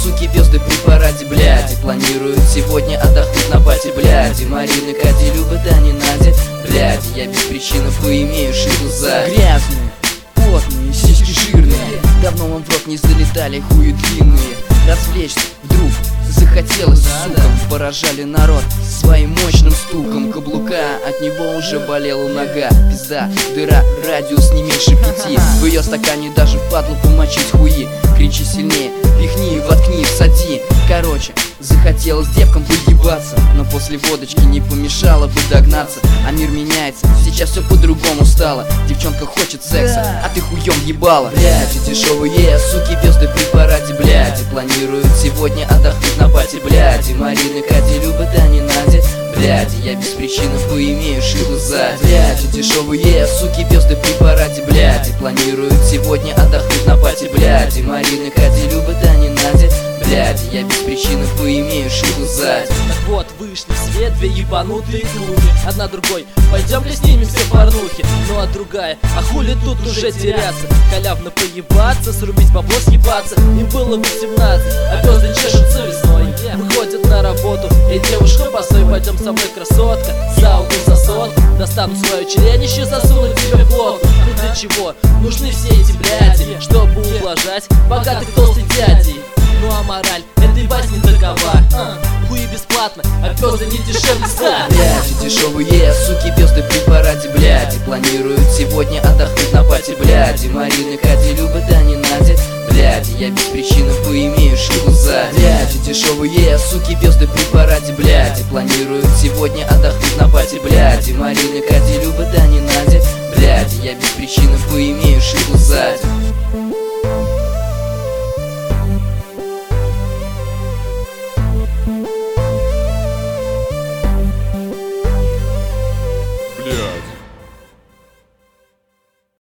суки, звезды при параде, блядь. И планируют сегодня отдохнуть на пати, блядь. И Марины, Кати любят, а не Надя, блядь. Я без причины поимею шину сзади. Грязные, потные, сиськи жирные, давно вам в рот не залетали хуи длинные. Развлечься вдруг захотелось, сукам. Поражали народ своим мощным стуком каблука, от него уже болела нога. Пизда, дыра, радиус не меньше 5. В ее стакане даже падлу помочить хуи. Кричи сильнее, пихни, воткни, всади. Короче, захотелось девкам выебаться, но после водочки не помешало бы догнаться. А мир меняется, сейчас все по-другому стало. Девчонка хочет секса, а ты хуем ебала. Блядь, и дешевые суки, звезды при параде, блядь. И планируют сегодня отдохнуть на пати, блядь. И Марины, Кати любят, а не Надя, блядь. И я без причины поимею шилу сзади. Блядь, и дешевые суки, звезды при параде, блядь. И планируют сегодня отдохнуть на пати, блядь. И Марины, Кати любят, а не Надя, блядь. И я без причины поимею шилу сзади. Так вот, вышли в свет две ебанутые клуби. Одна другой, пойдем-ка снимемся в порнухе. Ну а другая, а хули тут уже теряться? Халявно поебаться, срубить бабло, съебаться. Им было 18, а звезды чешутся весной. Выходят на работу, эй, девушка, постой, пойдем со мной, красотка. За угол за сотку, достану свое членище, засуну тебе в глотку. Ну для чего нужны все эти бляди? Чтобы ублажать богатых толстых дядей. Ну а мораль этой басни такова: хуи бесплатно, а звезды не дешевле ста. Блядь, и дешевые суки, звезды при параде, блядь. И планируют сегодня отдохнуть на пати, блядь. И Марины, Кати любят, а не Надя, блядь. И я без причины поимею шилу сзади. Блядь, и дешевые суки, звезды при параде, блядь. И планируют сегодня отдохнуть на пати, блядь. И Марины, Кати любят, а не